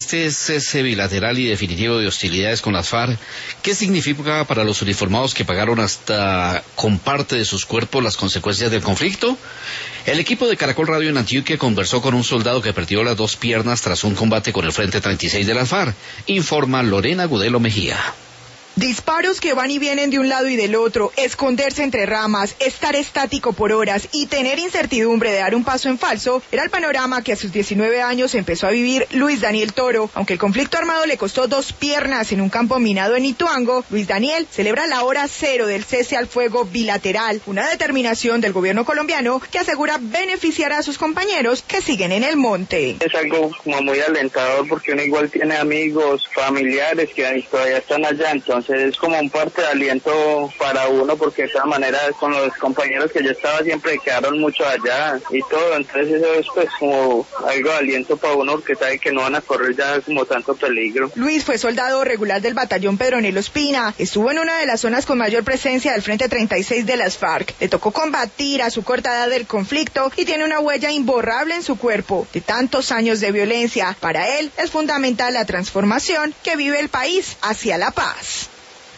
este cese bilateral y definitivo de hostilidades con las FARC, ¿qué significa para los uniformados que pagaron hasta con parte de sus cuerpos las consecuencias del conflicto? El equipo de Caracol Radio en Antioquia conversó con un soldado que perdió las dos piernas tras un combate con el Frente 36 de las FARC, informa Lorena Gudelo Mejía. Disparos que van y vienen de un lado y del otro, esconderse entre ramas, estar estático por horas y tener incertidumbre de dar un paso en falso, era el panorama que a sus 19 años empezó a vivir Luis Daniel Toro. Aunque el conflicto armado le costó 2 piernas en un campo minado en Ituango, Luis Daniel celebra la hora cero del cese al fuego bilateral, una determinación del gobierno colombiano que asegura beneficiará a sus compañeros que siguen en el monte. Es algo como muy alentador porque uno igual tiene amigos, familiares que todavía están allá, entonces es como un parte de aliento para uno porque de esta manera con los compañeros que yo estaba siempre quedaron mucho allá y todo, entonces eso es pues como algo de aliento para uno porque sabe que no van a correr ya como tanto peligro. Luis fue soldado regular del batallón Pedronelo Espina, estuvo en una de las zonas con mayor presencia del Frente 36 de las FARC, le tocó combatir a su corta edad del conflicto y tiene una huella imborrable en su cuerpo de tantos años de violencia. Para él es fundamental la transformación que vive el país hacia la paz.